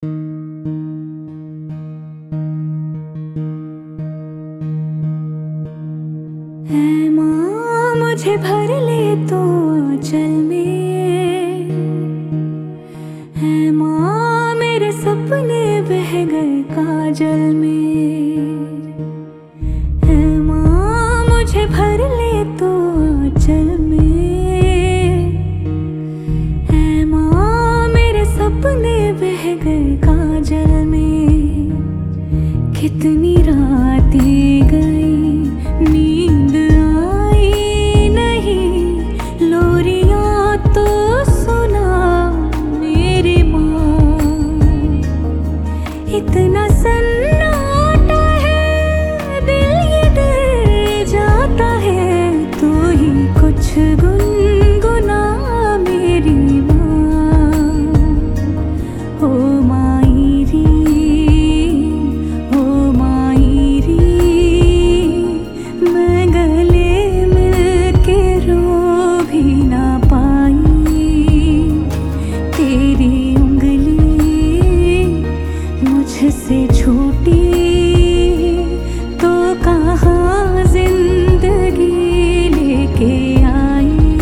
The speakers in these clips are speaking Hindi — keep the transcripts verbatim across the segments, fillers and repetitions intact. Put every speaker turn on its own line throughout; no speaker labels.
है माँ मुझे भर ले तो चल में, है माँ मेरे सपने बह गए काजल में। है माँ मुझे भर ले तो चल में, है माँ मेरे सपने बह गए काजल में। कितनी रातें गई नींद आई नहीं, लोरियां तो सुना मेरी माँ। इतना सन्नाटा है दिल ये डर जाता है, तू ही कुछ गुनगुना मेरी माँ। हो माई री, हो माई री, मैं गले मिल के रो भी ना पाई। तेरी उंगली मुझसे छूटी तो कहाँ जिंदगी लेके आई।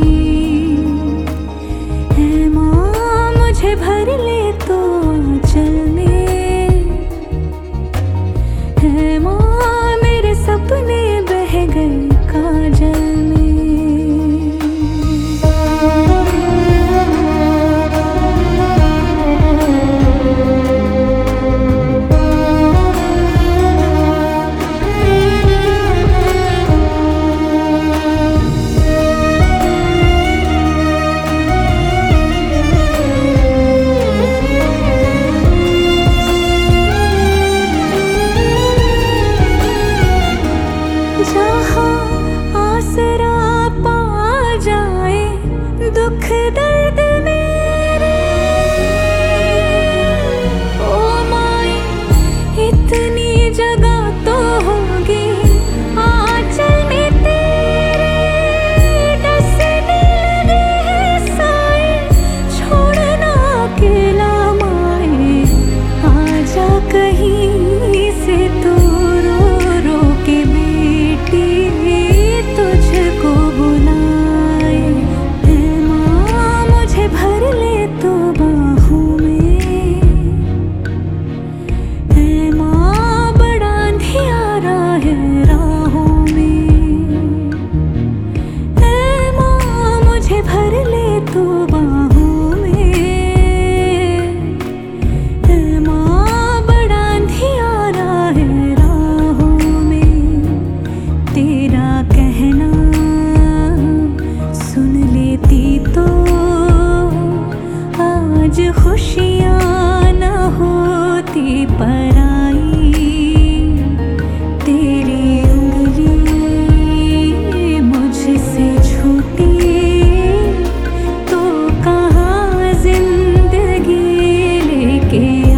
है माँ मुझे भर ले तो चल में, है माँ मेरे सपने बह गए काजल में। जहाँ आसरा पा जाए दुख दर्द मेरे, ओ माई इतनी जगह तो होगी आंचल में तेरे। डसने लगे हैं साए छोड़ना अकेला माए, आजा कहीं से तो रो रो के तुझको बुलाए। है माँ मुझे भर ले तो बाहों में, है माँ बड़ा अंधियारा है राहों में। है माँ मुझे भर ले तो बाहों में, है माँ बड़ा अंधियारा है राहों में। तेरा कहना सुन लेती तो आज खुशियाँ न होती पराई। तेरी उंगली मुझसे छूटी तो कहाँ जिंदगी लेके